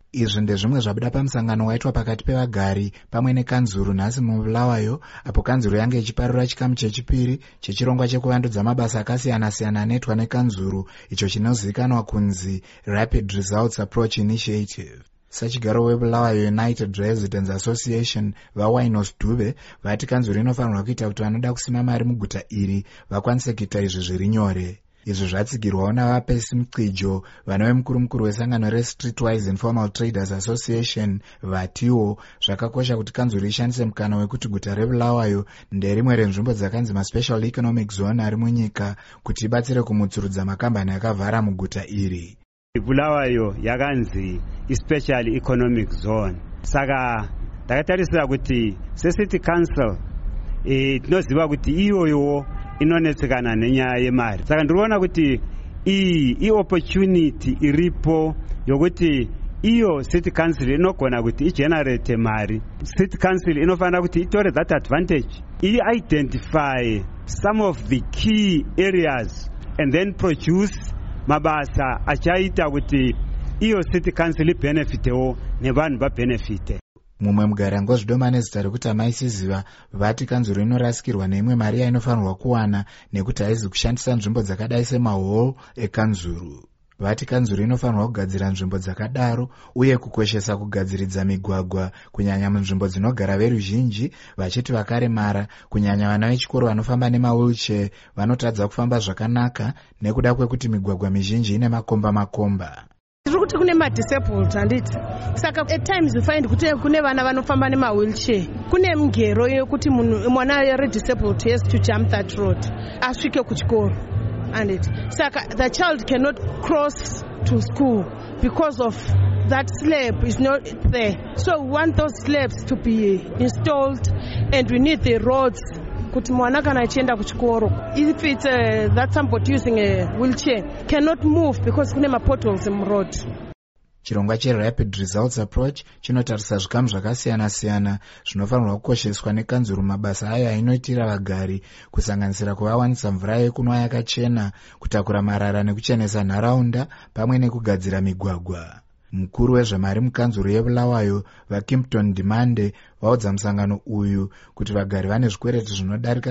Izvi ndezvimwe zvabuda pamusangano waitwa pakati pevagari pamwe nekanzuru nhasi muBulawayo, apo kanzuru yange ichiparura chikamu chechipiri chechirongwa chekuvandudza mabasa akasiyana-siyana anoitwa nekanzuru, icho chinozivikanwa kunzi Rapid Results Approach Initiative. Sachigaro weBulawayo United Residents Association vaWainos Dube vati kanzuru inofanirwa kuita kuti vanoda kusima mari muguta iri vakwanise kuita izvi zviri nyore. Izvi zvatsigirwawo navapesi Mukwijo, vanove mukuru wesangano reStreetwise Informal Traders Association, vatiwo zvakakosha kuti kanzuru ishandise mukana wekuti guta reBulawayo nderimwe renzvimbo dzakanzi maSpecial Economic Zone ari munyika kuti ibatsire kumutsurudza makambani akavhara muguta iri. Bulawayo yakanzi iSpecial Economic Zone. Saka takatarisira kuti seCity Council tinoziva kuti iyoyo inonetsekana nenyaya yemari. Saka ndiriona kuti iyi opportunity iripo yokuti iyo City Council inogona kuti igenerate mari. City Council inofanira kuti itore that advantage, identify some of the key areas and then produce mabasa achaita kuti iyo City Council benefitewo nevanhu vabenefite. Mumwe mugari angozvidoma nezita rekuti amaisiziva vati kanzuru inorasikirwa neimwe mari yainofanirwa kuwana nekuti haizi kushandisa nzvimbo dzakadai semahall ekanzuru. Vati kanzuru inofanirwa kugadzira nzvimbo dzakadaro uye kukoshesa kugadziridza migwagwa kunyanya munzvimbo dzinogara veruzhinji, vachiti vakaremara kunyanya vana vechikoro vanofamba nemawheelchair vanotadza kufamba zvakanaka nekuda kwekuti migwagwa mizhinji ine makomba. Kuti kune ma-disabled handiti. Saka at times you find kuti kune vana vanofamba nema-wheelchair. Kune mgero yekuti mwana re-disabled has to jump that road. Asvike kuchikoro. Handiti. Saka the child cannot cross to school because of that slab is not there. So we want those slabs to be installed and we need the roads. Kuti mwana kana achienda kuchikoro, if it's that somebody using a wheelchair cannot move because kune ma-potholes in the road. Chirongwa cheRapid Results Approach chinotarisa zvikamu zvakasiyana-siyana zvinofanirwa kukosheswa nekanzuru mabasa ayo ainoitira vagari, kusanganisira kuvawanisa mvura yekunwa yakachena, kutakura marara nekuchenesa nharaunda pamwe nekugadzira migwagwa. Mukuru wezvemari mukanzuru yeBulawayo vaKimpton Demande vaudza musangano uyu kuti vagari vane zvikwereti zvinodarika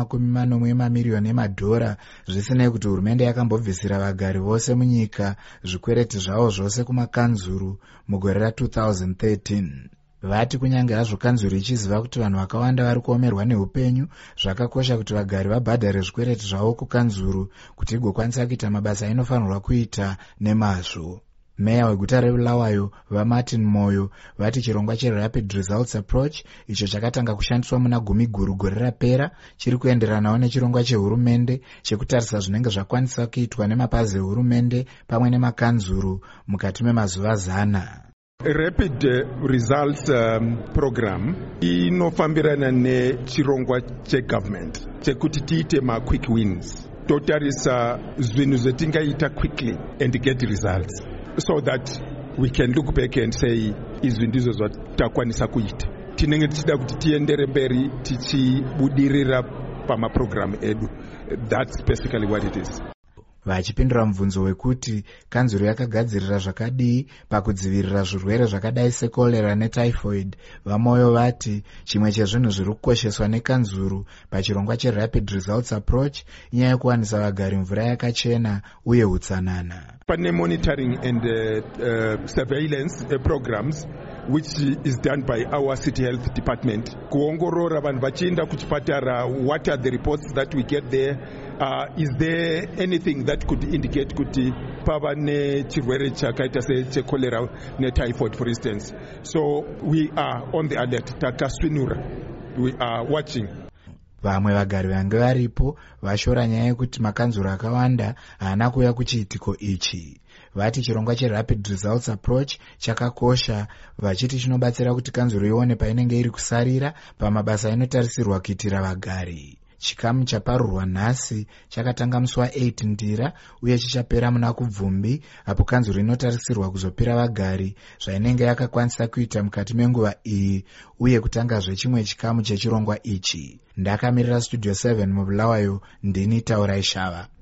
140 mamiliyoni emadhora, zvisinei kuti hurumende yakambobvisira vagari vose munyika zvikwereti zvavo zvose kumakanzuru mugore ra2013. Vati kunyange hazvo kanzuru ichiziva kuti vanhu vakawanda vari kuomerwa neupenyu, zvakakosha kuti vagari vabhadhare zvikwereti zvavo kukanzuru kuti igokwanisa kuita mabasa ainofanirwa kuita nemazvo. Meya weguta reBulawayo vaMartin Moyo vati chirongwa cheRapid Results Approach, icho chakatanga kushandiswa muna Gumiguru gore rapera, chiri kuenderanawo nechirongwa chehurumende chekutarisa zvinenge zvakwanisa kuitwa nemapazi ehurumende pamwe nemakanzuru mukati memazuva 100. Rapid Results Program inofambirana nechirongwa chegovernment chekuti tiite ma-quick wins, totarisa zvinhu zvetingaita quickly and get results, so that we can look back and say izvi ndizvo zvatakwanisa kuita. Tinenge tichida kuti tiendere mberi tichibudirira pamaprogram edu. That's basically what it is. Vachipindura mubvunzo wekuti kanzuru yakagadzirira zvakadii pakudzivirira zvirwere zvakadai sekolera netyphoid, vaMoyo vati chimwe chezvinhu zviri kukosheswa nekanzuru pachirongwa cheRapid Results Approach inyaya yekuwanisa vagari mvura yakachena uye utsanana. Pane monitoring and surveillance programs which is done by our city health department. Kuongorora vanhu vachienda kuchipatara, what are the reports that we get there? Is there anything that could indicate kuti pava nechirwere chakaita secholera netyphoid for instance? So we are on the alert. Takasvinura. We are watching. Vamwe vagari vange varipo vashora nyaya yekuti makanzuru akawanda haana kuuya kuchiitiko ichi. Vati chirongwa cheRapid Results Approach chakakosha, vachiti chinobatsira kuti kanzuru ione painenge iri kusarira pamabasa inotarisirwa kuitira vagari. Chikamu chaparurwa nhasi chakatanga musi wa8 Ndira uye chichapera muna Kubvumbi, apo kanzuru inotarisirwa kuzopira vagari zvainenge yakakwanisa kuita mukati menguva iyi uye kutangazve chimwe chikamu chechirongwa ichi. Ndakamirira Studio 7 muBulawayo, ndini Taurai Shava.